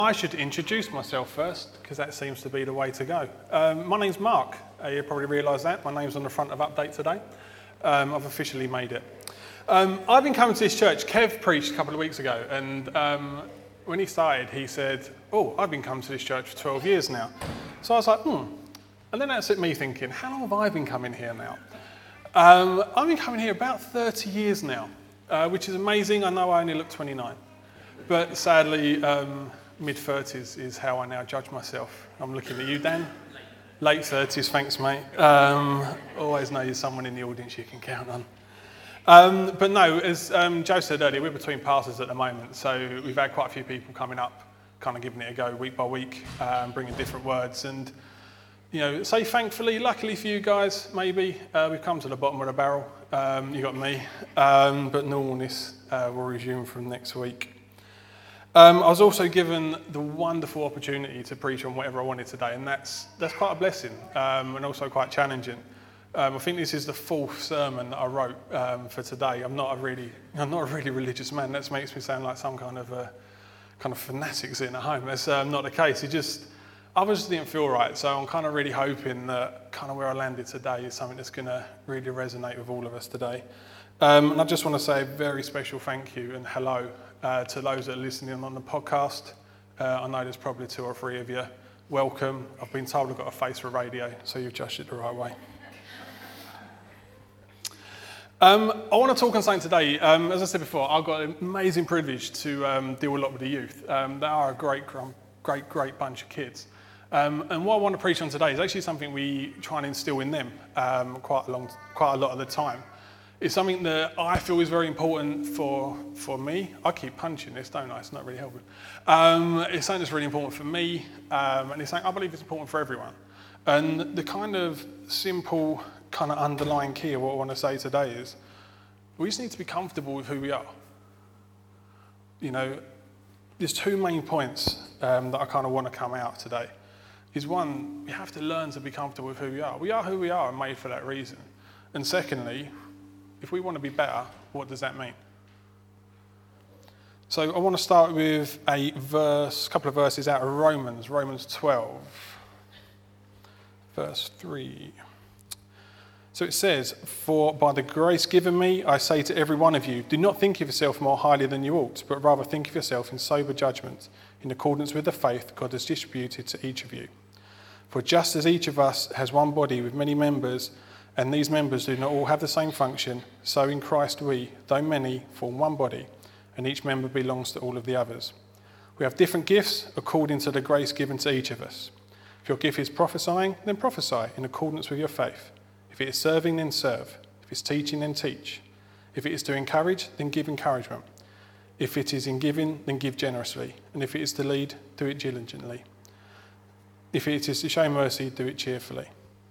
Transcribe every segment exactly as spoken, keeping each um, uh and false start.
I should introduce myself first, because that seems to be the way to go. Um, my name's Mark. Uh, you probably realise that. My name's on the front of Update today. Um, I've officially made it. Um, I've been coming to this church. Kev preached a couple of weeks ago, and um, when he started, he said, oh, I've been coming to this church for twelve years now. So I was like, hmm. And then that set me thinking, how long have I been coming here now? Um, I've been coming here about thirty years now, uh, which is amazing. I know I only look twenty-nine. But sadly, um, mid-thirties is how I now judge myself. I'm looking at you, Dan. Late thirties, thanks, mate. Um, always know you're someone in the audience you can count on. Um, but no, as um, Joe said earlier, we're between pastors at the moment, so we've had quite a few people coming up, kind of giving it a go week by week, um, bringing different words. And, you know, say thankfully, luckily for you guys, maybe, uh, we've come to the bottom of the barrel. Um, you got me. Um, but normalness uh, will resume from next week. Um, I was also given the wonderful opportunity to preach on whatever I wanted today, and that's that's quite a blessing, um, and also quite challenging. Um, I think this is the fourth sermon that I wrote um, for today. I'm not a really I'm not a really religious man. That makes me sound like some kind of a kind of fanatic sitting at home. That's um, not the case. It just I just didn't feel right, so I'm kind of really hoping that kind of where I landed today is something that's going to really resonate with all of us today. Um, and I just want to say a very special thank you and hello uh, to those that are listening on the podcast. Uh, I know there's probably two or three of you. Welcome. I've been told I've got a face for radio, so you've judged it the right way. Um, I want to talk on something today. Um, as I said before, I've got an amazing privilege to um, deal a lot with the youth. Um, they are a great, great, great bunch of kids. Um, and what I want to preach on today is actually something we try and instill in them um, quite a long, quite a lot of the time. It's something that I feel is very important for for me. I keep punching this, don't I? It's not really helping. Um, it's something that's really important for me, um, and it's something I believe is important for everyone. And the kind of simple, kind of underlying key of what I want to say today is we just need to be comfortable with who we are. You know, there's two main points um, that I kind of want to come out today. Is one, we have to learn to be comfortable with who we are. We are who we are and made for that reason. And secondly, if we want to be better, what does that mean? So I want to start with a verse, a couple of verses out of Romans, Romans twelve, verse three. So it says, "For by the grace given me, I say to every one of you, do not think of yourself more highly than you ought, but rather think of yourself in sober judgment, in accordance with the faith God has distributed to each of you. For just as each of us has one body with many members, and these members do not all have the same function, so in Christ we, though many, form one body, and each member belongs to all of the others. We have different gifts according to the grace given to each of us. If your gift is prophesying, then prophesy in accordance with your faith. If it is serving, then serve. If it's teaching, then teach. If it is to encourage, then give encouragement. If it is in giving, then give generously. And if it is to lead, do it diligently. If it is to show mercy, do it cheerfully."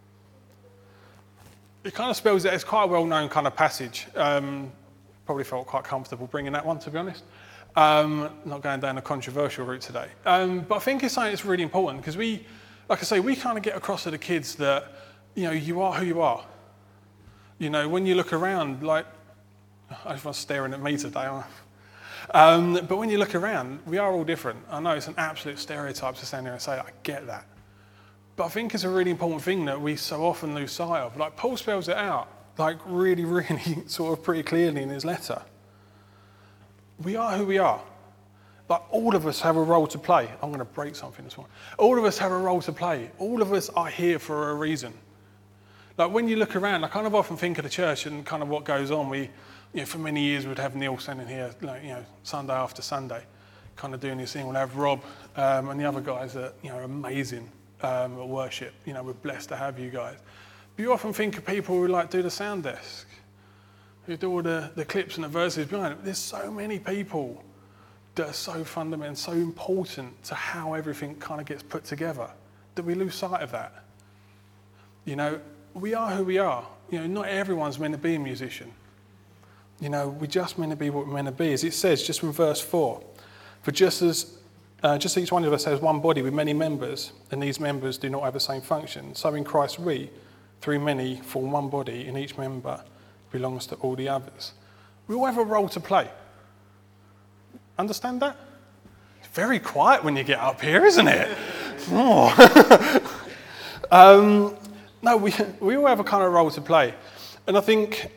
It kind of spells it. It's quite a well-known kind of passage. Um, probably felt quite comfortable bringing that one, to be honest. Um, not going down a controversial route today. Um, but I think it's something that's really important because we, like I say, we kind of get across to the kids that, you know, you are who you are. You know, when you look around, like, everyone's staring at me today. Um, but when you look around, we are all different. I know it's an absolute stereotype to stand there and say, I get that. But I think it's a really important thing that we so often lose sight of. Like Paul spells it out, like really, really sort of pretty clearly in his letter. We are who we are. Like all of us have a role to play. I'm going to break something this morning. All of us have a role to play. All of us are here for a reason. Like when you look around, I kind of often think of the church and kind of what goes on. We, you know, for many years we'd have Neil standing here, like, you know, Sunday after Sunday, kind of doing this thing. We'll have Rob um, and the other guys that, you know, are amazing. Um, at worship, you know, we're blessed to have you guys. But you often think of people who like do the sound desk, who do all the, the clips and the verses behind it. There's so many people that are so fundamental, so important to how everything kind of gets put together that we lose sight of that. You know, we are who we are. You know, not everyone's meant to be a musician. You know, we're just meant to be what we're meant to be. As it says, just from verse four, for just as Uh, just each one of us has one body with many members, and these members do not have the same function. So in Christ we, through many, form one body, and each member belongs to all the others. We all have a role to play. Understand that? It's very quiet when you get up here, isn't it? Oh. um, no, we, we all have a kind of role to play. And I think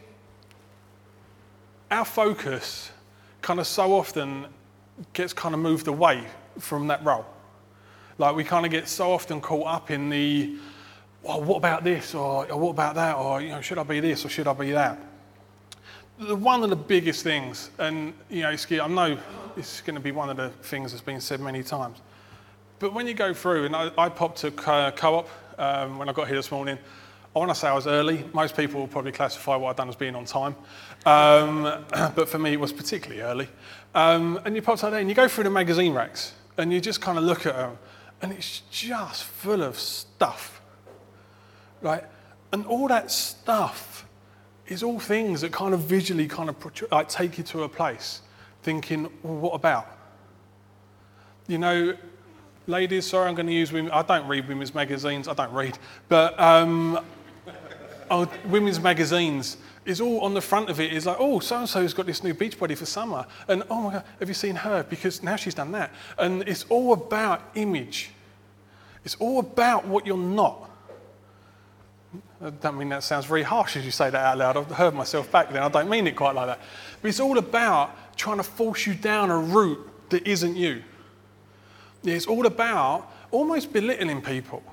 our focus kind of so often gets kind of moved away from that role. Like we kind of get so often caught up in the, well, what about this, or, or what about that, or you know, should I be this, or should I be that? The, one of the biggest things, and you know, it's, I know it's going to be one of the things that's been said many times, but when you go through, and I, I popped to co- co-op um, when I got here this morning. I want to say I was early. Most people will probably classify what I've done as being on time, um, but for me it was particularly early. Um, and you pop out there and you go through the magazine racks, and you just kind of look at them, and it's just full of stuff, right? And all that stuff is all things that kind of visually kind of like take you to a place, thinking, well, what about? You know, ladies, sorry, I'm going to use women. I don't read women's magazines. I don't read, but um, oh, women's magazines is all on the front of it. Is like, oh, so and so's got this new beach body for summer, and oh my God, have you seen her? Because now she's done that, and it's all about image. It's all about what you're not. I don't mean that sounds very harsh as you say that out loud. I've heard myself back then. I don't mean it quite like that. But it's all about trying to force you down a route that isn't you. It's all about almost belittling people.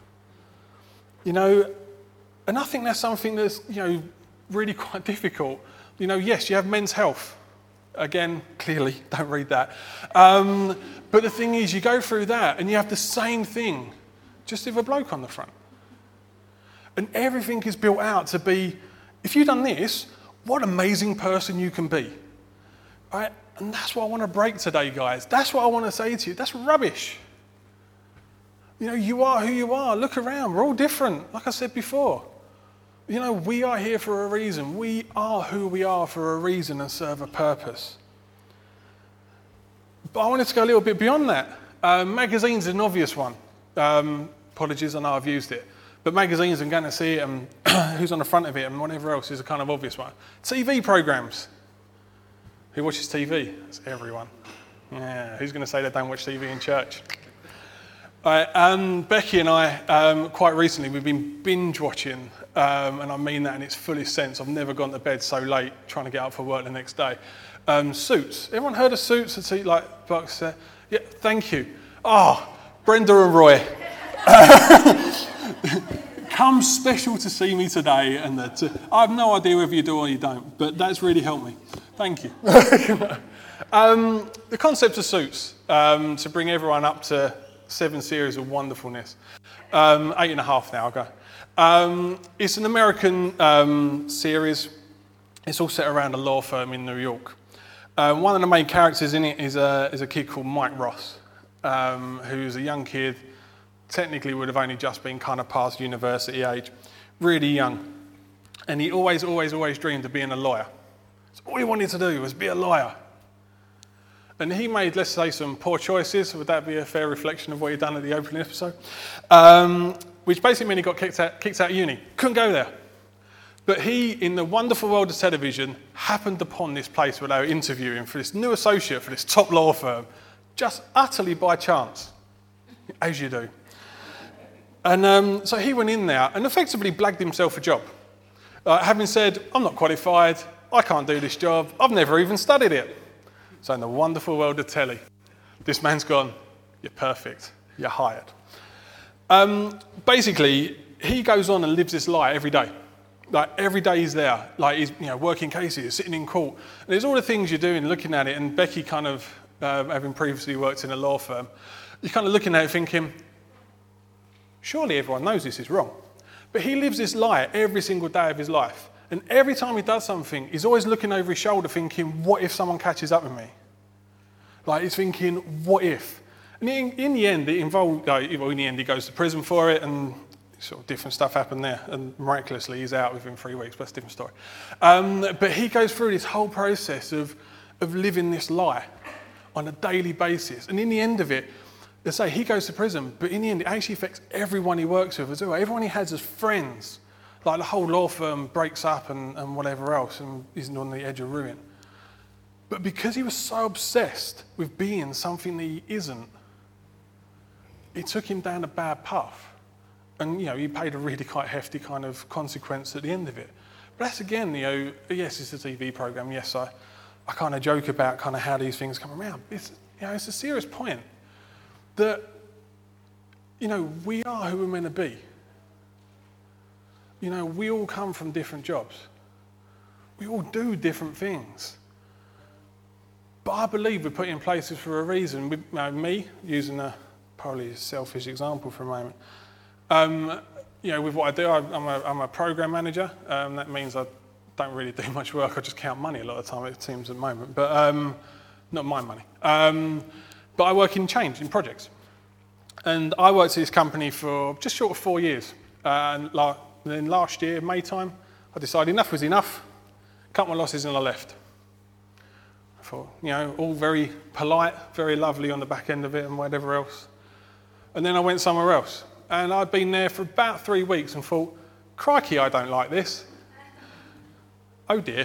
You know, and I think that's something that's, you know, really quite difficult. You know, yes, you have Men's Health. Again, clearly, don't read that. Um, but the thing is, you go through that and you have the same thing, just with a bloke on the front. And everything is built out to be, if you've done this, what an amazing person you can be. Right? And that's what I want to break today, guys. That's what I want to say to you. That's rubbish. You know, you are who you are. Look around. We're all different, like I said before. You know, we are here for a reason. We are who we are for a reason and serve a purpose. But I wanted to go a little bit beyond that. Uh, magazines is an obvious one. Um, apologies, I know I've used it. But magazines, I'm going to see it and who's on the front of it and whatever else is a kind of obvious one. T V programmes. Who watches T V? It's everyone. Yeah, who's going to say they don't watch T V in church? All right, um, Becky and I, um, quite recently, we've been binge watching, um, and I mean that in its fullest sense. I've never gone to bed so late trying to get up for work the next day. Um, Suits. Everyone heard of Suits? And see, like, Bucks. Uh, yeah, thank you. Oh, Brenda and Roy. Come special to see me today, and that, uh, I have no idea whether you do or you don't, but that's really helped me. Thank you. um, the concept of Suits, um, to bring everyone up to seven series of wonderfulness. Um, eight and a half now, I'll go. Um, it's an American um, series. It's all set around a law firm in New York. Um, one of the main characters in it is a, is a kid called Mike Ross, um, who's a young kid, technically would have only just been kind of past university age, really young. And he always, always, always dreamed of being a lawyer. So all he wanted to do was be a lawyer. And he made, let's say, some poor choices. Would that be a fair reflection of what he'd done at the opening episode? Um, which basically meant he got kicked out, kicked out of uni. Couldn't go there. But he, in the wonderful world of television, happened upon this place where they were interviewing for this new associate for this top law firm, just utterly by chance, as you do. And um, so he went in there and effectively blagged himself a job. Uh, having said, I'm not qualified, I can't do this job, I've never even studied it. So in the wonderful world of telly, this man's gone, you're perfect, you're hired. Um, basically, he goes on and lives this lie every day. Like every day he's there, like he's you know working cases, sitting in court. And there's all the things you're doing, looking at it, and Becky kind of, uh, having previously worked in a law firm, you're kind of looking at it thinking, surely everyone knows this is wrong. But he lives this lie every single day of his life. And every time he does something, he's always looking over his shoulder thinking, what if someone catches up with me? Like, he's thinking, what if? And in, in the end, it involved, like, in the end, he goes to prison for it, and sort of different stuff happened there. And miraculously, he's out within three weeks, but that's a different story. Um, but he goes through this whole process of, of living this lie on a daily basis. And in the end of it, they say he goes to prison, but in the end, it actually affects everyone he works with as well. Everyone he has as friends. Like the whole law firm breaks up and, and whatever else and isn't on the edge of ruin. But because he was so obsessed with being something that he isn't, it took him down a bad path. And, you know, he paid a really quite hefty kind of consequence at the end of it. But that's again, you know, yes, it's a T V program. Yes, I, I kind of joke about kind of how these things come around. It's, you know, it's a serious point that, you know, we are who we're meant to be. You know, we all come from different jobs. We all do different things. But I believe we're put in places for a reason. We, you know, me, using a probably a selfish example for a moment, um, you know, with what I do, I, I'm, a, I'm a program manager. Um, that means I don't really do much work. I just count money a lot of the time, it seems, at the moment. But um, not my money. Um, but I work in change, in projects. And I worked at this company for just short of four years. Uh, and la- then last year, May time, I decided enough was enough. Cut my losses and I left. I thought, you know, all very polite, very lovely on the back end of it and whatever else. And then I went somewhere else. And I'd been there for about three weeks and thought, crikey, I don't like this. Oh dear.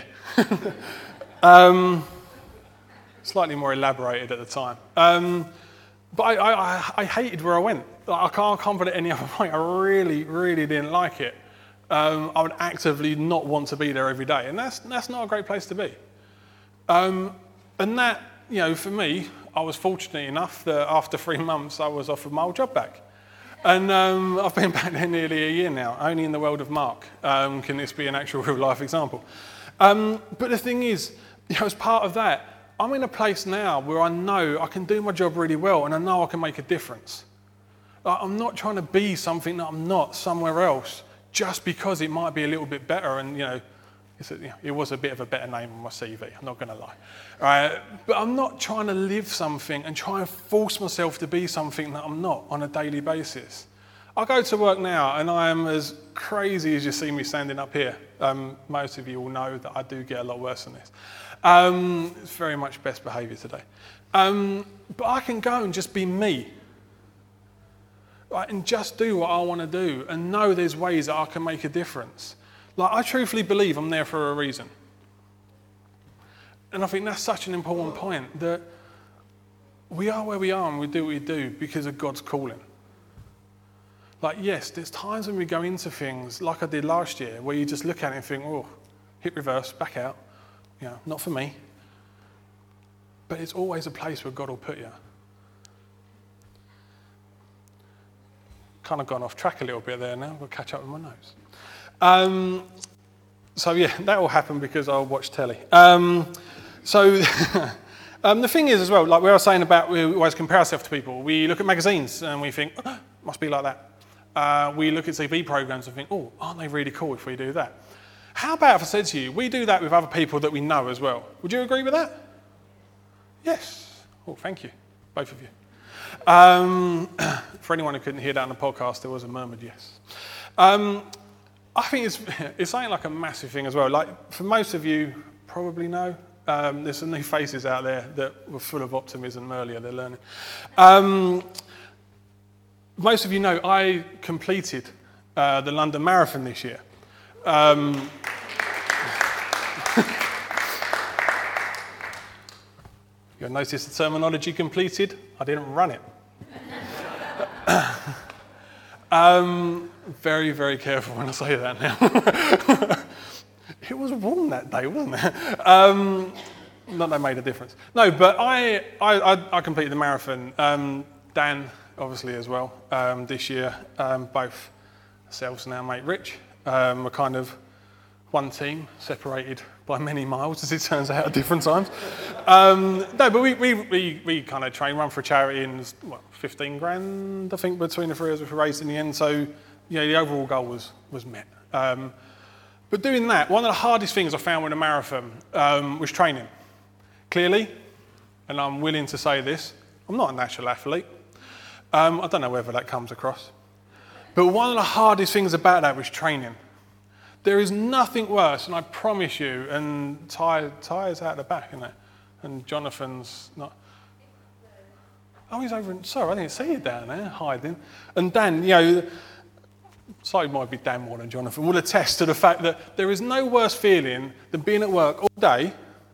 um, slightly more elaborated at the time. Um, but I, I, I hated where I went. I can't, I can't put it any other way. I really, really didn't like it. Um, I would actively not want to be there every day. And that's, that's not a great place to be. Um, and that, you know, for me, I was fortunate enough that after three months I was offered my old job back. And um, I've been back there nearly a year now, only in the world of Mark um, can this be an actual real life example. Um, but the thing is, you know, as part of that, I'm in a place now where I know I can do my job really well and I know I can make a difference. Like, I'm not trying to be something that I'm not somewhere else just because it might be a little bit better and, you know, It's a, you know, it was a bit of a better name on my C V, I'm not going to lie. Uh, but I'm not trying to live something and try and force myself to be something that I'm not on a daily basis. I go to work now and I am as crazy as you see me standing up here. Um, most of you will know that I do get a lot worse than this. Um, it's very much best behaviour today. Um, but I can go and just be me. Right, and just do what I want to do and know there's ways that I can make a difference. Like, I truthfully believe I'm there for a reason. And I think that's such an important point, that we are where we are and we do what we do because of God's calling. Like, yes, there's times when we go into things, like I did last year, where you just look at it and think, oh, hit reverse, back out. You know, not for me. But it's always a place where God will put you. Kind of gone off track a little bit there now. I've got to catch up with my notes. Um, so yeah, that will happen because I'll watch telly. Um, so um, the thing is as well, like we were saying about, we always compare ourselves to people. We look at magazines and we think, oh, must be like that. Uh, we look at T V programs and think, oh, aren't they really cool if we do that? How about if I said to you, we do that with other people that we know as well? Would you agree with that? Yes. Oh, thank you, both of you. Um, for anyone who couldn't hear that on the podcast, there was a murmured yes. Um, I think it's, it's something like a massive thing as well. Like, for most of you, probably know, um, there's some new faces out there that were full of optimism earlier, they're learning. Um, most of you know I completed uh, the London Marathon this year. Um, You'll notice the terminology completed. I didn't run it. um, very, very careful when I say that now. It was warm that day, wasn't it? Um, not that made a difference. No, but I, I, I, I completed the marathon. Um, Dan, obviously, as well, um, this year. Um, both ourselves and our mate Rich um, were kind of one team, separated by many miles, as it turns out, at different times. Um, no, but we, we, we, we kind of train, run for a charity, and what, fifteen grand, I think, between the three of us we raised in the end. So, you know, the overall goal was, was met. Um, but doing that, one of the hardest things I found with a marathon um, was training. Clearly, and I'm willing to say this, I'm not a natural athlete. Um, I don't know whether that comes across. But one of the hardest things about that was training. There is nothing worse, and I promise you, and Ty, Ty is out the back, isn't it? And Jonathan's not. Oh, he's over in, sorry, I didn't see you down there, hiding. And Dan, you know, sorry, it might be Dan more than Jonathan, will attest to the fact that there is no worse feeling than being at work all day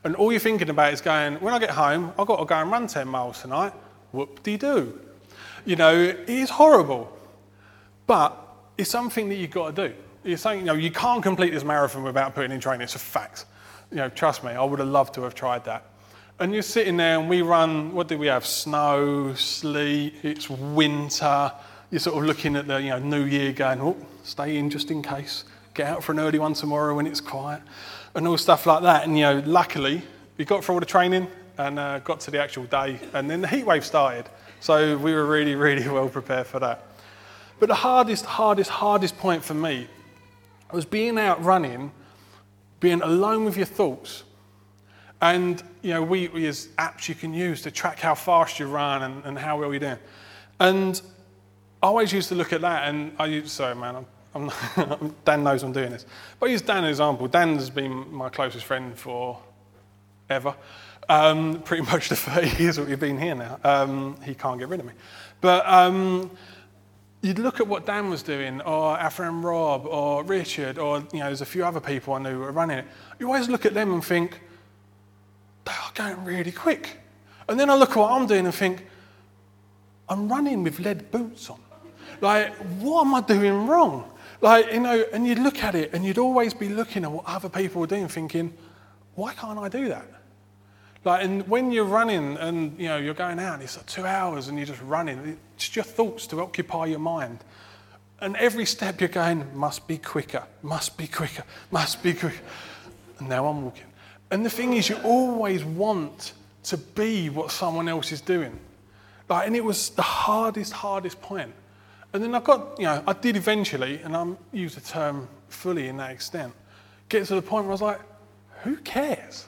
And all you're thinking about is going, when I get home, I've got to go and run ten miles tonight. Whoop-de-doo. You know, it is horrible. But it's something that you've got to do. You're saying, you know, you can't complete this marathon without putting in training. It's a fact. You know, trust me, I would have loved to have tried that. And you're sitting there and we run, what do we have? Snow, sleet, it's winter. You're sort of looking at the, you know, new year going, oh, stay in just in case. Get out for an early one tomorrow when it's quiet. And all stuff like that. And, you know, luckily, we got through all the training and uh, got to the actual day. And then the heat wave started. So we were really, really well prepared for that. But the hardest, hardest, hardest point for me was being out running, being alone with your thoughts. And, you know, we, we there's apps you can use to track how fast you run and, and how well you're doing. And I always used to look at that and I used, sorry man, I'm, I'm, Dan knows I'm doing this. But I use Dan as an example. Dan has been my closest friend for ever. Um, pretty much the thirty years that we've been here now. Um, he can't get rid of me. But um, you'd look at what Dan was doing, or our friend Rob, or Richard, or, you know, there's a few other people I knew who were running it. You always look at them and think, they are going really quick. And then I look at what I'm doing and think, I'm running with lead boots on. Like, what am I doing wrong? Like, you know, and you'd look at it and you'd always be looking at what other people were doing thinking, why can't I do that? Like, and when you're running and, you know, you're going out and it's like two hours and you're just running, it's just your thoughts to occupy your mind. And every step you're going, must be quicker, must be quicker, must be quicker. And now I'm walking. And the thing is, you always want to be what someone else is doing. Like, and it was the hardest, hardest point. And then I got, you know, I did eventually, and I use the term fully in that extent, get to the point where I was like, who cares?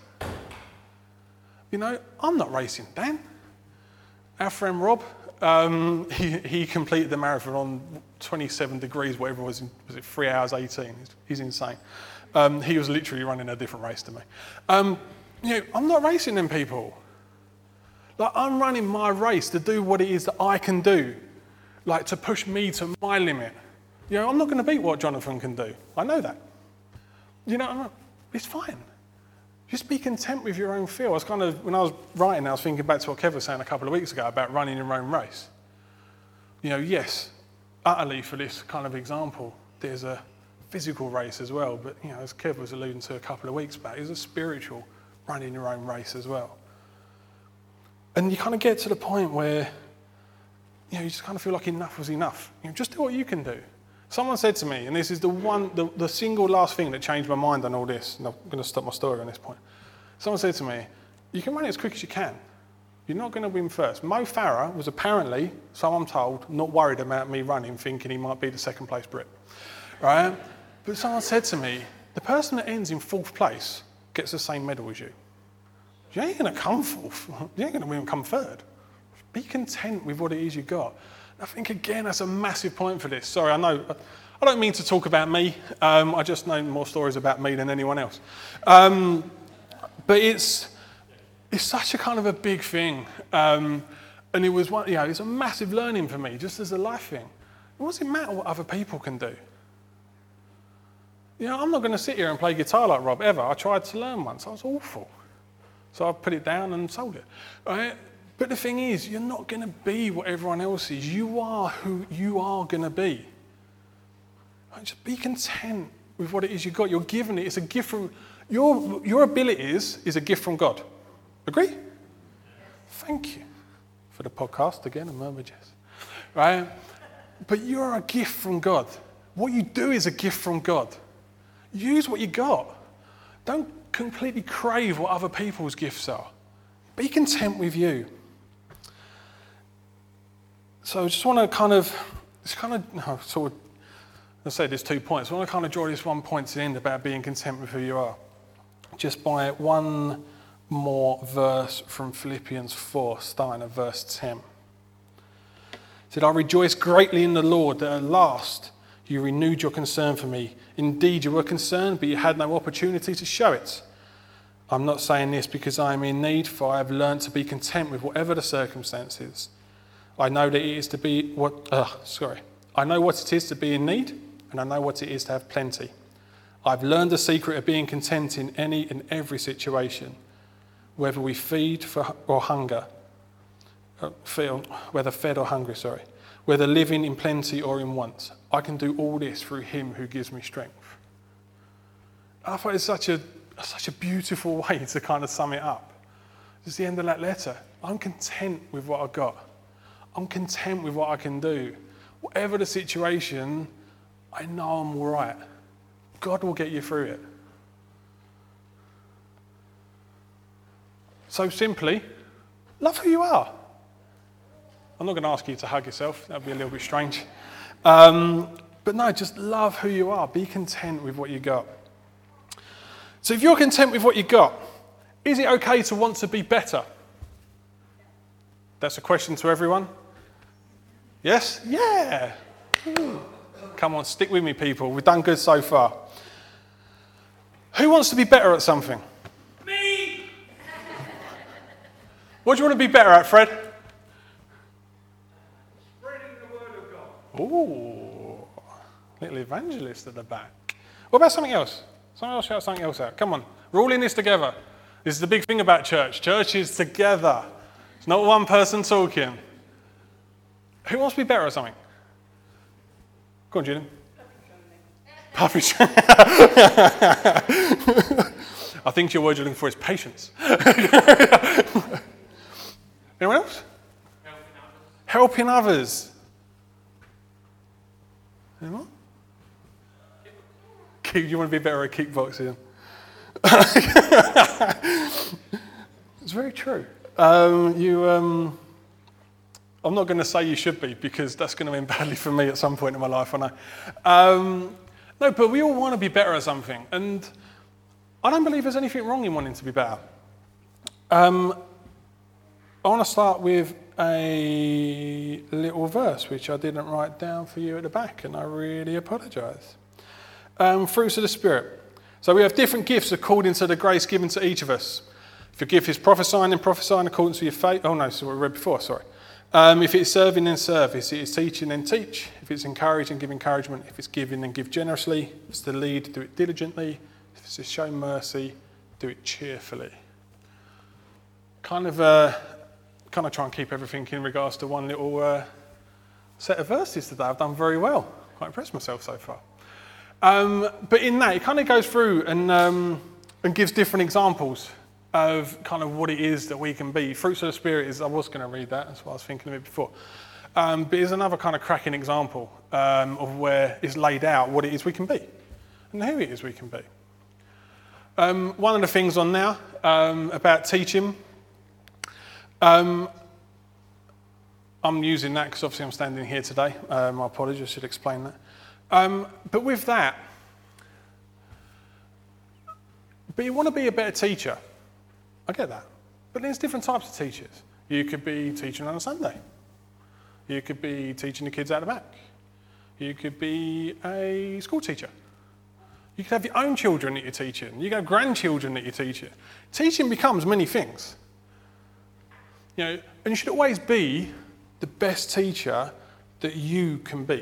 You know, I'm not racing Dan. Our friend Rob, um, he, he completed the marathon on twenty-seven degrees, whatever it was, was it three hours eighteen? He's, he's insane. Um, he was literally running a different race to me. Um, you know, I'm not racing them people. Like, I'm running my race to do what it is that I can do, like to push me to my limit. You know, I'm not going to beat what Jonathan can do. I know that. You know, I'm not, it's fine. Just be content with your own feel. I was kind of, when I was writing, I was thinking back to what Kev was saying a couple of weeks ago about running your own race. You know, yes, utterly for this kind of example, there's a physical race as well, but, you know, as Kev was alluding to a couple of weeks back, there's a spiritual running your own race as well. And you kind of get to the point where, you know, you just kind of feel like enough was enough. You know, just do what you can do. Someone said to me, and this is the one, the, the single last thing that changed my mind on all this, and I'm going to stop my story on this point. Someone said to me, you can run it as quick as you can. You're not going to win first. Mo Farah was apparently, so I'm told, not worried about me running, thinking he might be the second place Brit. Right? But someone said to me, the person that ends in fourth place gets the same medal as you. You ain't going to come fourth. You ain't going to win and come third. Be content with what it is you got. I think, again, that's a massive point for this. Sorry, I know, I don't mean to talk about me. Um, I just know more stories about me than anyone else. Um, but it's it's such a kind of a big thing. Um, and it was one, you know, it's a massive learning for me, just as a life thing. It doesn't matter what other people can do. You know, I'm not going to sit here and play guitar like Rob, ever. I tried to learn once. I was awful. So I put it down and sold it. Right? But the thing is, you're not going to be what everyone else is. You are who you are going to be. Right? Just be content with what it is you got. You're given it. It's a gift from... Your, your abilities is a gift from God. Agree? Thank you for the podcast again, a murmur, Jess. Right? But you're a gift from God. What you do is a gift from God. Use what you got. Don't completely crave what other people's gifts are. Be content with you. So I just want to kind of, it's kind of, no, sort of, I say there's two points. I want to kind of draw this one point to the end about being content with who you are. Just by one more verse from Philippians four, starting at verse ten. It said, I rejoice greatly in the Lord that at last you renewed your concern for me. Indeed, you were concerned, but you had no opportunity to show it. I'm not saying this because I am in need, for I have learned to be content with whatever the circumstances. I know that it is to be what. Uh, sorry, I know what it is to be in need, and I know what it is to have plenty. I've learned the secret of being content in any and every situation. whether we feed for, or hunger, uh, feel, whether fed or hungry, sorry, whether living in plenty or in want. I can do all this through him who gives me strength. I thought it's such a, such a beautiful way to kind of sum it up. It's the end of that letter. I'm content with what I've got. I'm content with what I can do. Whatever the situation, I know I'm all right. God will get you through it. So simply, love who you are. I'm not going to ask you to hug yourself. That would be a little bit strange. Um, but no, just love who you are. Be content with what you got. So if you're content with what you got, is it okay to want to be better? That's a question to everyone. Yes? Yeah. Ooh. Come on, stick with me, people. We've done good so far. Who wants to be better at something? Me! What do you want to be better at, Fred? Spreading the word of God. Ooh, little evangelist at the back. What about something else? Someone else shout something else out. Come on, we're all in this together. This is the big thing about church. Church is together. It's not one person talking. Who wants to be better at something? Go on, Julian. Puppy training. I think your word you're looking for is patience. Anyone else? Helping others. Helping others. Anyone? Keep, you want to be better at kickboxing? It's very true. Um, you, um, I'm not going to say you should be, because that's going to end badly for me at some point in my life, I know. Um, no, but we all want to be better at something, and I don't believe there's anything wrong in wanting to be better. Um, I want to start with a little verse, which I didn't write down for you at the back, and I really apologise. Um, fruits of the Spirit. So we have different gifts according to the grace given to each of us. If your gift is prophesying, then prophesying according to your faith. Oh no, so we read before, sorry. Um, if it's serving, then serve. If it's teaching, then teach. If it's encouraging, give encouragement. If it's giving, then give generously. If it's to lead, do it diligently. If it's to show mercy, do it cheerfully. Kind of, uh, kind of try and keep everything in regards to one little uh, set of verses today. I've done very well. Quite impressed myself so far. Um, but in that, it kind of goes through and, um, and gives different examples of kind of what it is that we can be. Fruits of the Spirit is, I was going to read that, that's what I was thinking of it before. Um, but it's another kind of cracking example um, of where it's laid out what it is we can be and who it is we can be. Um, one of the things on now um, about teaching, um, I'm using that because obviously I'm standing here today. Uh, my apologies, I should explain that. Um, but with that, but you want to be a better teacher. I get that. But there's different types of teachers. You could be teaching on a Sunday. You could be teaching the kids out the back. You could be a school teacher. You could have your own children that you're teaching. You could have grandchildren that you're teaching. Teaching becomes many things. You know, and you should always be the best teacher that you can be.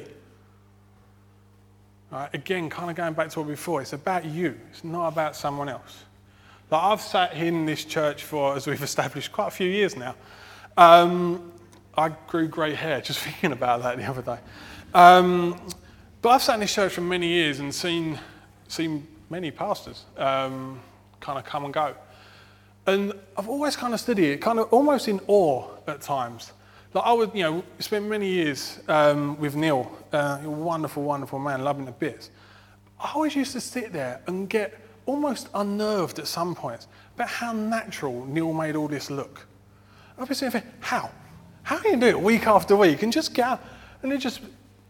Right, again, kind of going back to what before, it's about you. It's not about someone else. Like I've sat in this church for, as we've established, quite a few years now. Um, I grew grey hair just thinking about that the other day. Um, but I've sat in this church for many years and seen seen many pastors um, kind of come and go. And I've always kind of stood here, kind of almost in awe at times. Like I would, you know, spent many years um, with Neil, uh, a wonderful, wonderful man, loving the bits. I always used to sit there and get almost unnerved at some points about how natural Neil made all this look. I'd be saying, how? How can you do it week after week and just get out and it just...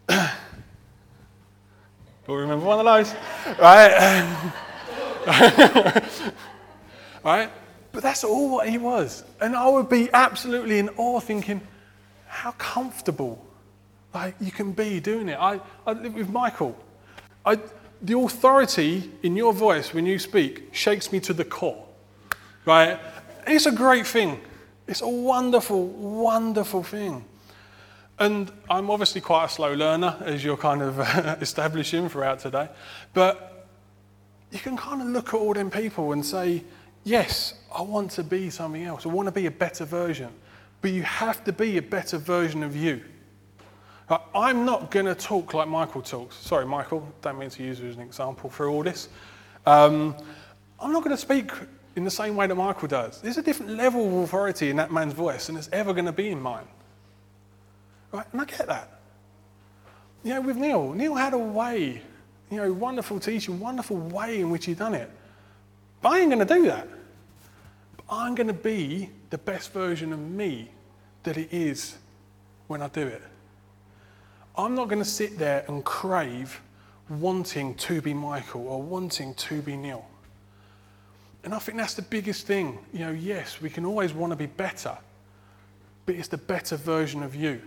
You'll remember one of those, right? Right? But that's all what he was. And I would be absolutely in awe thinking, how comfortable like you can be doing it. I, I live with Michael. I, the authority in your voice when you speak shakes me to the core, right? It's a great thing. It's a wonderful, wonderful thing. And I'm obviously quite a slow learner, as you're kind of establishing throughout today. But you can kind of look at all them people and say, yes, I want to be something else. I want to be a better version. But you have to be a better version of you. Like, I'm not going to talk like Michael talks. Sorry, Michael, don't mean to use you as an example for all this. Um, I'm not going to speak in the same way that Michael does. There's a different level of authority in that man's voice than there's ever going to be in mine. Right? And I get that. You know, with Neil, Neil had a way, you know, wonderful teaching, wonderful way in which he'd done it. But I ain't going to do that. But I'm going to be the best version of me that it is when I do it. I'm not going to sit there and crave wanting to be Michael or wanting to be Neil. And I think that's the biggest thing. You know, yes, we can always want to be better, but it's the better version of you.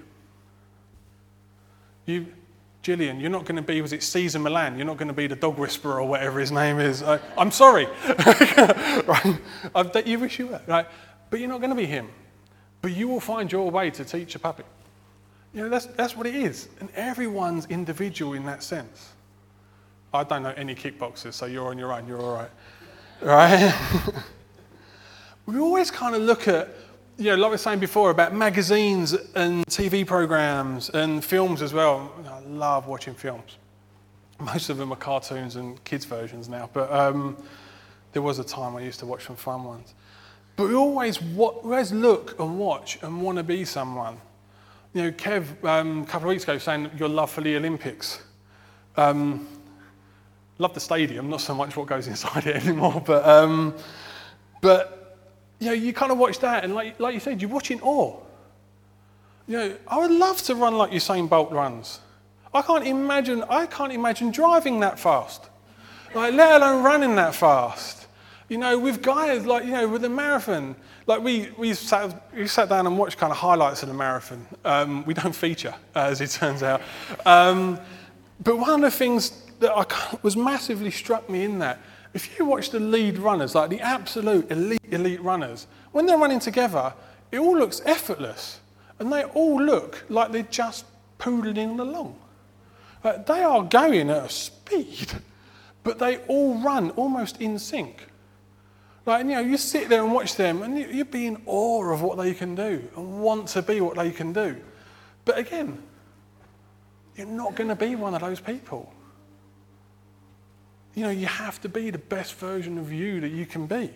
You, Gillian, you're not going to be, was it Caesar Milan? You're not going to be the dog whisperer or whatever his name is. I, I'm sorry. Right? I, you wish you were. Right? But you're not going to be him. But you will find your way to teach a puppy. You know, that's, that's what it is. And everyone's individual in that sense. I don't know any kickboxers, so you're on your own. You're all right. Right? We always kind of look at, you know, like I was saying before about magazines and T V programs and films as well. I love watching films. Most of them are cartoons and kids' versions now, but um, there was a time I used to watch some fun ones. But we always, we always look and watch and want to be someone. You know, Kev, um, a couple of weeks ago, was saying your love for the Olympics. Um, love the stadium, not so much what goes inside it anymore, but um, but you know, you kind of watch that, and like like you said, you watch in awe. You know, I would love to run like Usain Bolt runs. I can't imagine. I can't imagine driving that fast, like let alone running that fast. You know, with guys like, you know, with the marathon, like we we sat we sat down and watched kind of highlights of the marathon. Um, we don't feature, uh, as it turns out. Um, but one of the things that I was massively struck me in that, if you watch the lead runners, like the absolute elite, elite runners, when they're running together, it all looks effortless. And they all look like they're just poodling along. Like they are going at a speed, but they all run almost in sync. Like, you know, you sit there and watch them and you, you'd be in awe of what they can do and want to be what they can do. But again, you're not going to be one of those people. You know, you have to be the best version of you that you can be.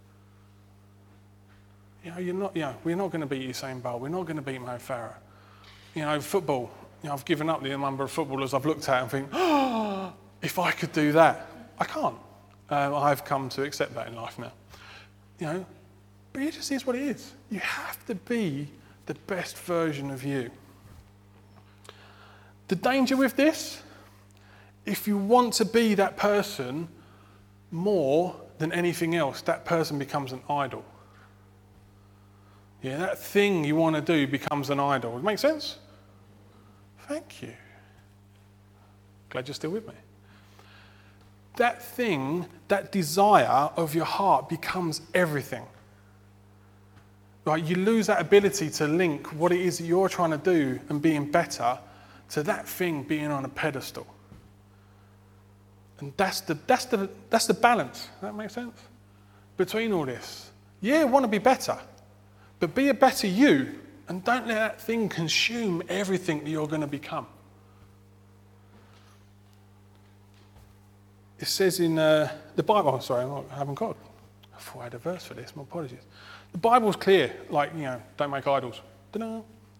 You know, you're not, you know, we're not going to beat Usain Bolt. We're not going to beat Mo Farah. You know, football, you know, I've given up the number of footballers I've looked at and think, oh, if I could do that. I can't. Um, I've come to accept that in life now. You know, but it just is what it is. You have to be the best version of you. The danger with this, if you want to be that person more than anything else, that person becomes an idol. Yeah, that thing you want to do becomes an idol. Does it make sense? Thank you. Glad you're still with me. That thing, that desire of your heart becomes everything. Right? You lose that ability to link what it is that you're trying to do and being better to that thing being on a pedestal. And that's the, that's the, that's the balance. Does that make sense? Between all this. Yeah, want to be better. But be a better you and don't let that thing consume everything that you're going to become. It says in uh, the Bible, oh, sorry, I haven't got, I thought I had a verse for this, my apologies. The Bible's clear, like, you know, don't make idols. Ta-da.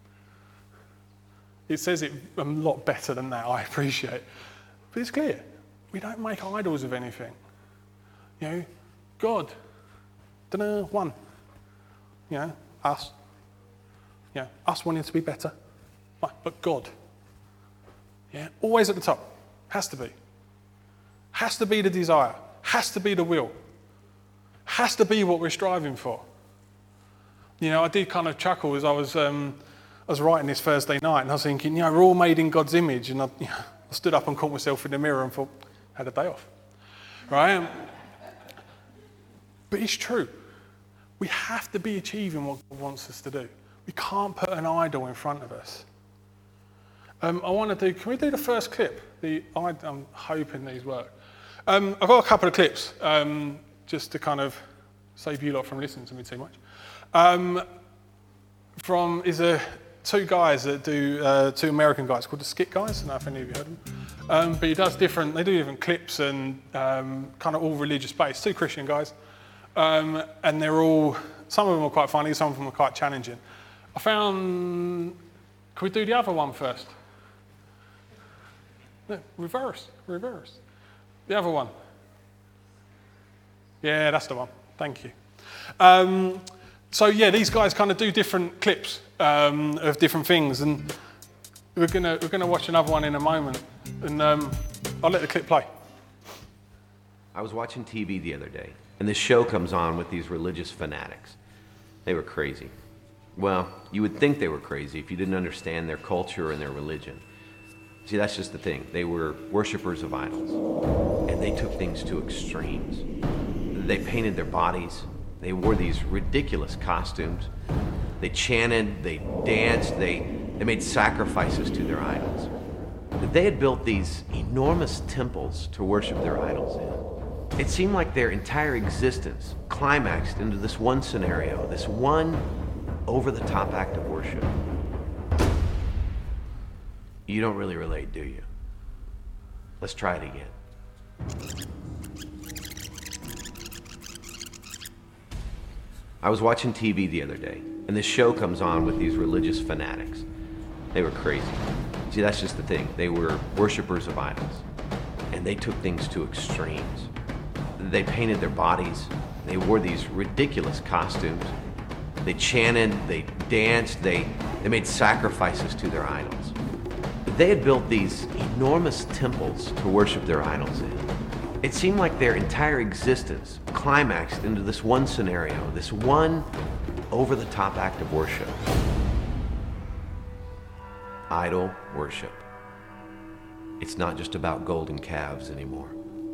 It says it a lot better than that, I appreciate. But it's clear. We don't make idols of anything. You know, God, ta-da, one. You know, us. You know, us wanting to be better. Right, but God. Yeah, always at the top. Has to be. Has to be the desire. Has to be the will. Has to be what we're striving for. You know, I did kind of chuckle as I was um, I was writing this Thursday night, and I was thinking, you know, we're all made in God's image, and I, you know, I stood up and caught myself in the mirror and thought, had a day off, right? But it's true. We have to be achieving what God wants us to do. We can't put an idol in front of us. Um, I want to do, can we do the first clip? The, I, I'm hoping these work. Um, I've got a couple of clips um, just to kind of Save you lot from listening to me too much. Um, from is a two guys that do uh, two American guys called the Skit Guys. I don't know if any of you heard of them. Um, but he does different. They do different clips and um, kind of all religious based. Two Christian guys, um, and they're all. Some of them are quite funny. Some of them are quite challenging. I found. Can we do the other one first? No, reverse, reverse. The other one. Yeah, that's the one. Thank you. Um, so yeah, these guys kind of do different clips um, of different things, and we're gonna we're gonna watch another one in a moment, and um, I'll let the clip play. I was watching T V the other day, and this show comes on with these religious fanatics. They were crazy. Well, you would think they were crazy if you didn't understand their culture and their religion. See, that's just the thing. They were worshipers of idols, and they took things to extremes. They painted their bodies. They wore these ridiculous costumes. They chanted, they danced, they, they made sacrifices to their idols. They had built these enormous temples to worship their idols in. It seemed like their entire existence climaxed into this one scenario, this one over-the-top act of worship. You don't really relate, do you? Let's try it again. I was watching T V the other day, and this show comes on with these religious fanatics. They were crazy. See, that's just the thing. They were worshipers of idols, and they took things to extremes. They painted their bodies. They wore these ridiculous costumes. They chanted, they danced, they, they made sacrifices to their idols. They had built these enormous temples to worship their idols in. It seemed like their entire existence climaxed into this one scenario, this one over-the-top act of worship. Idol worship. It's not just about golden calves anymore.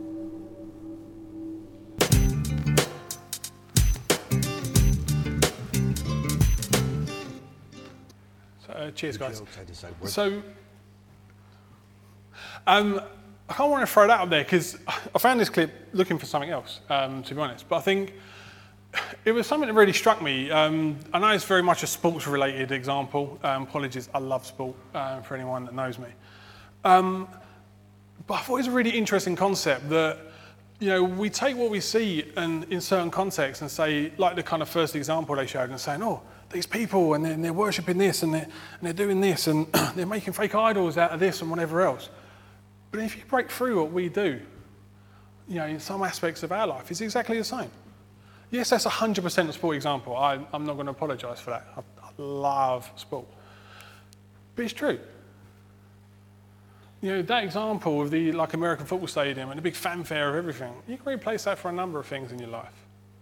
So, uh, cheers, guys. So, um, I can't want to throw that up there because I found this clip looking for something else, um, to be honest. But I think it was something that really struck me. Um, I know it's very much a sports-related example. Um, apologies, I love sport, uh, for anyone that knows me. Um, but I thought it was a really interesting concept that, you know, we take what we see and in certain contexts and say, like the kind of first example they showed, and saying, oh, these people, and they're, and they're worshipping this, and they're, and they're doing this, and they're making fake idols out of this and whatever else. But if you break through what we do, you know, in some aspects of our life, it's exactly the same. Yes, that's one hundred percent a sport example. I, I'm not going to apologise for that. I, I love sport. But it's true. You know, that example of the like American football stadium and the big fanfare of everything, you can replace that for a number of things in your life.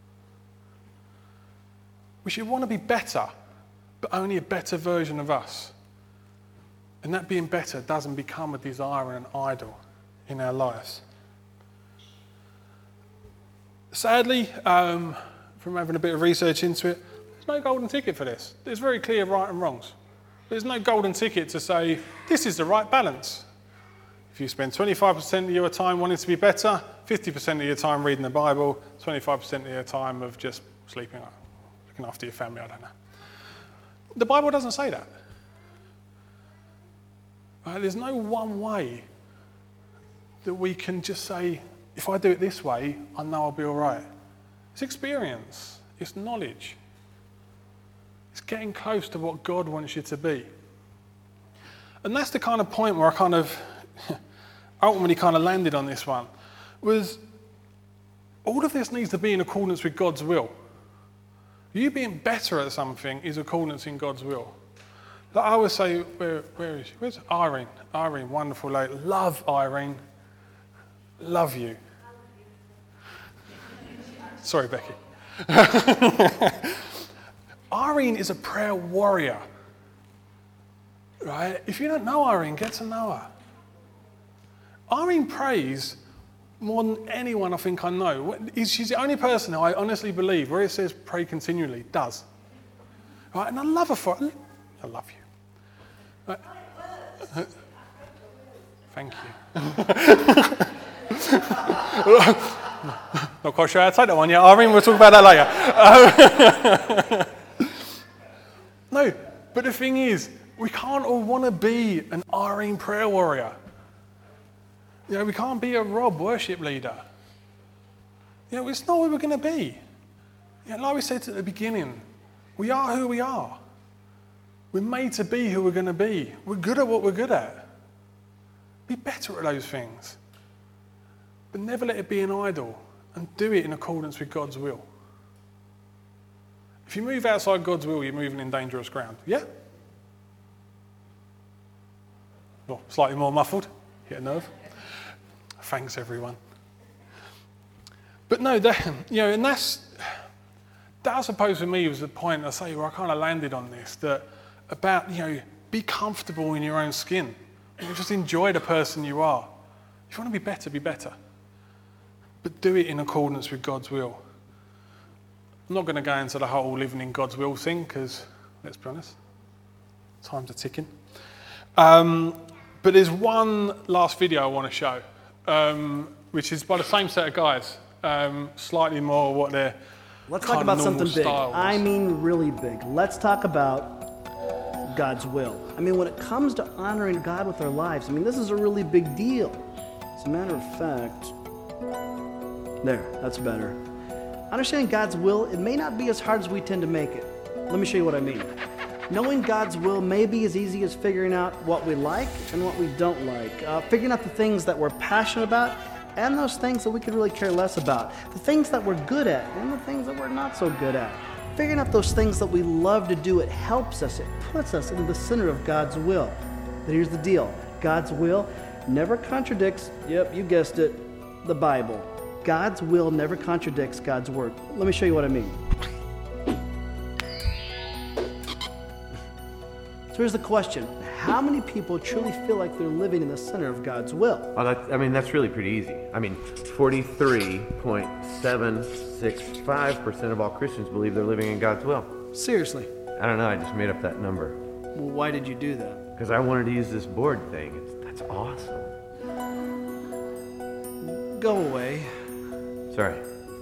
We should want to be better, but only a better version of us. And that being better doesn't become a desire and an idol in our lives. Sadly, um, from having a bit of research into it, there's no golden ticket for this. There's very clear right and wrongs. There's no golden ticket to say, this is the right balance. If you spend twenty-five percent of your time wanting to be better, fifty percent of your time reading the Bible, twenty-five percent of your time of just sleeping, looking after your family, I don't know. The Bible doesn't say that. Right? There's no one way that we can just say, if I do it this way, I know I'll be all right. It's experience. It's knowledge. It's getting close to what God wants you to be. And that's the kind of point where I kind of ultimately kind of landed on this one, was all of this needs to be in accordance with God's will. You being better at something is accordance in God's will. Like I always say, where, where is she? Where's Irene? Irene, wonderful lady. Love Irene. Love you. Sorry, Becky. Irene is a prayer warrior. Right? If you don't know Irene, get to know her. Irene prays more than anyone I think I know. She's the only person who I honestly believe, where it says pray continually, does. Right? And I love her for it. I love you. Right. Thank you. Not quite sure how to take that one yet. I mean, we'll talk about that later. Um, no, but the thing is, we can't all want to be an Irene prayer warrior. You know, we can't be a Rob worship leader. You know, it's not what we're going to be. You know, like we said at the beginning, we are who we are. We're made to be who we're going to be. We're good at what we're good at. Be better at those things. But never let it be an idol, and do it in accordance with God's will. If you move outside God's will, you're moving in dangerous ground. Yeah? Well, slightly more muffled. Hit a nerve. Thanks, everyone. But no, that, you know, and that's, that I suppose for me was the point I say where I kind of landed on this, that about, you know, be comfortable in your own skin. You know, just enjoy the person you are. If you want to be better, be better. But do it in accordance with God's will. I'm not going to go into the whole living in God's will thing because, let's be honest, time's are ticking. Um, but there's one last video I want to show, um, which is by the same set of guys, um, slightly more what they're Let's talk about something big. styles. I mean really big. Let's talk about God's will. I mean, when it comes to honoring God with our lives, I mean, this is a really big deal. As a matter of fact, there, that's better. Understanding God's will, it may not be as hard as we tend to make it. Let me show you what I mean. Knowing God's will may be as easy as figuring out what we like and what we don't like. Uh, figuring out the things that we're passionate about and those things that we could really care less about. The things that we're good at and the things that we're not so good at. Figuring out those things that we love to do, it helps us. It puts us in the center of God's will. But here's the deal. God's will never contradicts, yep, you guessed it, the Bible. God's will never contradicts God's word. Let me show you what I mean. So here's the question. How many people truly feel like they're living in the center of God's will? Well, that, I mean, that's really pretty easy. I mean, forty-three point seven six five percent of all Christians believe they're living in God's will. Seriously. I don't know, I just made up that number. Well, why did you do that? Because I wanted to use this board thing. It's, that's awesome. Go away. Sorry.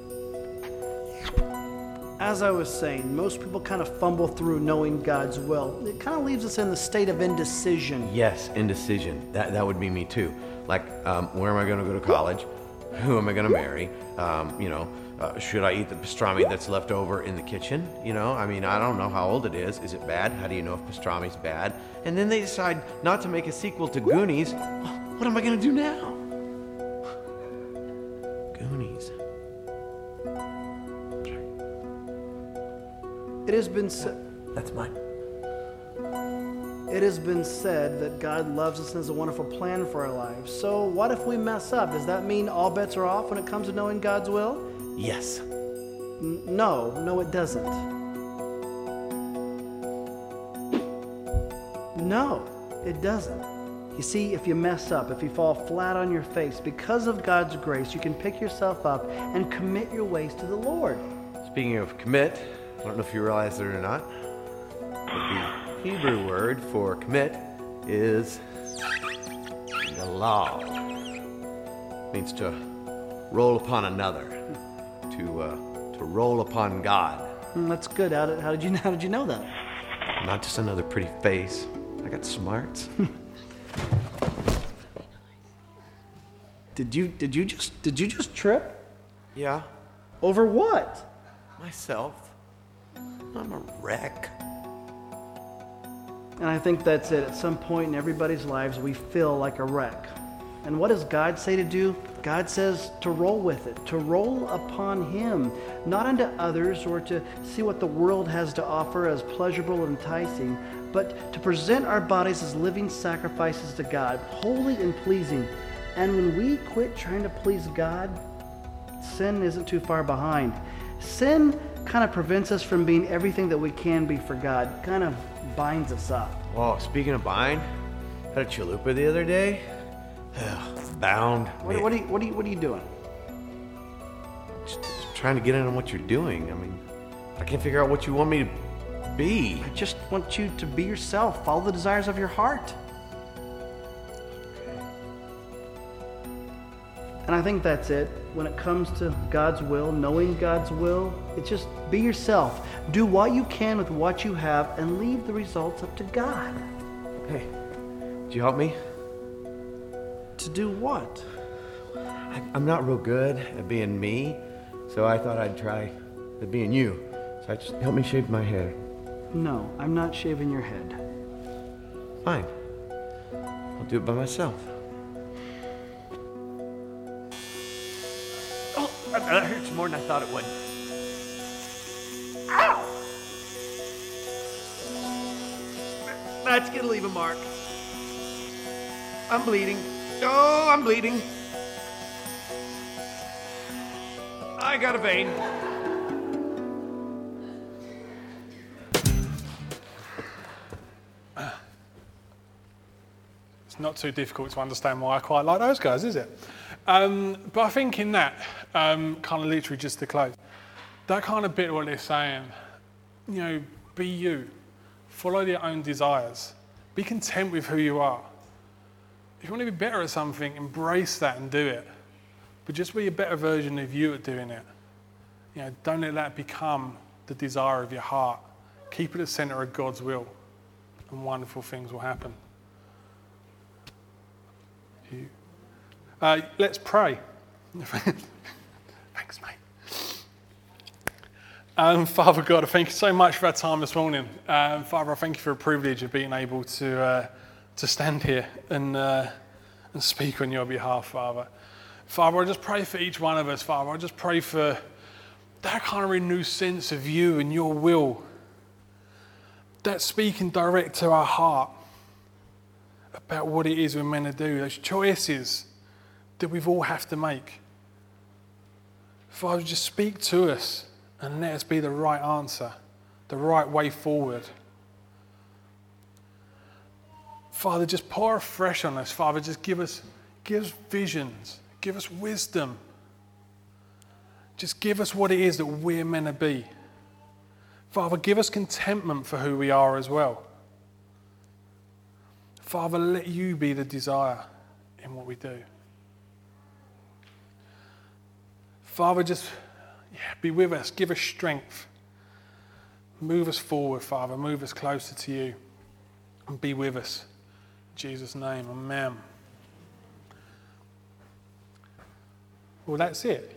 As I was saying, most people kind of fumble through knowing God's will. It kind of leaves us in the state of indecision. Yes, indecision. That that would be me too. Like, um, where am I going to go to college? Who am I going to marry? Um, you know, uh, should I eat the pastrami that's left over in the kitchen? You know, I mean, I don't know how old it is. Is it bad? How do you know if pastrami's bad? And then they decide not to make a sequel to Goonies. What am I going to do now? Goonies. It has been said. That's mine. It has been said that God loves us and has a wonderful plan for our lives. So what if we mess up? Does that mean all bets are off when it comes to knowing God's will? Yes. N- no, no it doesn't. No, it doesn't. You see, if you mess up, if you fall flat on your face, because of God's grace, you can pick yourself up and commit your ways to the Lord. Speaking of commit, I don't know if you realize it or not, but the Hebrew word for commit is galal. It means to roll upon another, to uh, to roll upon God. Mm, that's good. How did, how did you how did you know that? Not just another pretty face. I got smarts. Did you did you just did you just trip? Yeah, Over what? myself. I'm a wreck. And I think that's it. At some point in everybody's lives, we feel like a wreck. And what does God say to do? God says to roll with it, to roll upon Him, not unto others or to see what the world has to offer as pleasurable and enticing, but to present our bodies as living sacrifices to God, holy and pleasing. And when we quit trying to please God, sin isn't too far behind. Sin kind of prevents us from being everything that we can be for God, kind of binds us up. Well, speaking of bind, had a chalupa the other day. Bound. What, what, are you, what, are you, what are you doing? Just, just trying to get in on what you're doing. I mean, I can't figure out what you want me to be. I just want you to be yourself. Follow the desires of your heart. And I think that's it. When it comes to God's will, knowing God's will, it's just be yourself. Do what you can with what you have and leave the results up to God. Hey, would you help me? To do what? I, I'm not real good at being me, so I thought I'd try at being you. So I just help me shave my hair. No, I'm not shaving your head. Fine. I'll do it by myself. Oh, that hurts more than I thought it would. Ow! That's gonna leave a mark. I'm bleeding. Oh, I'm bleeding. I got a vein. It's not too difficult to understand why I quite like those guys, is it? Um, but I think in that, um, kind of literally just to close, that kind of bit of what they're saying, you know, be you. Follow your own desires. Be content with who you are. If you want to be better at something, embrace that and do it. But just be a better version of you at doing it. You know, don't let that become the desire of your heart. Keep it at the center of God's will, and wonderful things will happen. You. Uh, let's pray. Thanks, mate. Um, Father God, I thank you so much for our time this morning. Um, Father, I thank you for a privilege of being able to uh, to stand here and uh, and speak on your behalf, Father. Father, I just pray for each one of us, Father. I just pray for that kind of renewed sense of you and your will, that speaking direct to our heart about what it is we're meant to do, those choices that we've all have to make. Father, just speak to us and let us be the right answer, the right way forward. Father, just pour afresh on us. Father, just give us, give us visions, give us wisdom. Just give us what it is that we're meant to be. Father, give us contentment for who we are as well. Father, let you be the desire in what we do. Father, just yeah, be with us. Give us strength. Move us forward, Father. Move us closer to you. And be with us. In Jesus' name, amen. Well, that's it.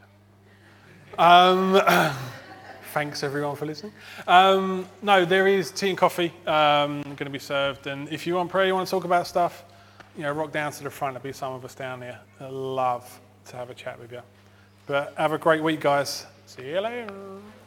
Um, thanks, everyone, for listening. Um, no, there is tea and coffee um, going to be served. And if you want prayer, you want to talk about stuff, you know, rock down to the front. There'll be some of us down there. I'd love to have a chat with you. But have a great week, guys. See you later.